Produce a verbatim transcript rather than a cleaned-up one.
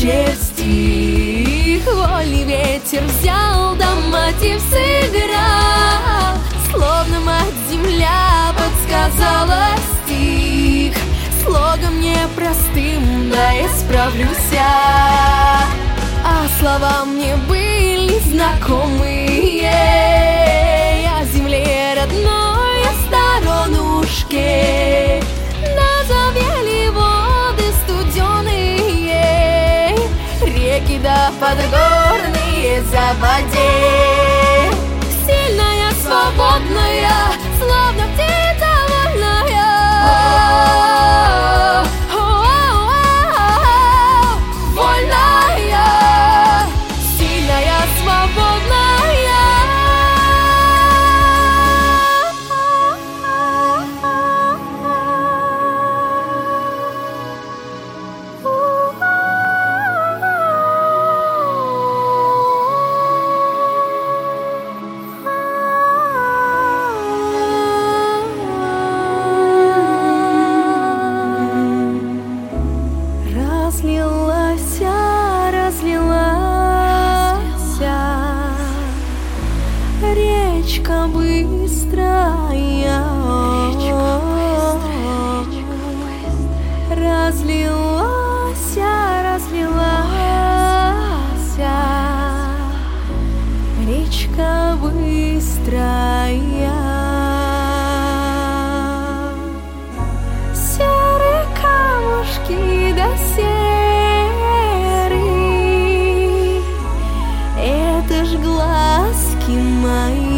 звучит стих. Вольный ветер взял, да мотив сыграл, словно мать земля подсказала стих. Слогом непростым, да я справлюсь, а слова мне были знакомые. О земле родной, о сторонушке, назовели воды студеные, реки да подгорные западе. Сильная, свободная, словно птица вольная, вольная, сильная, свободная. Разлилась, разлилась речка быстрая, разлилась, разлилась речка быстрая. Серые камушки да серые, это ж глазки мои.